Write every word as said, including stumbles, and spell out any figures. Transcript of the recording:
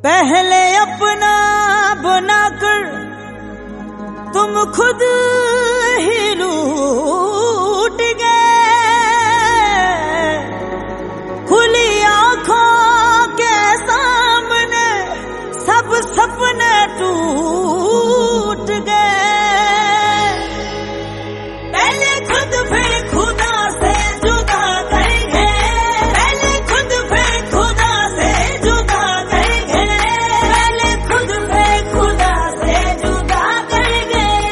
पहले अपना बनाकर तुम खुद ही लूट गए।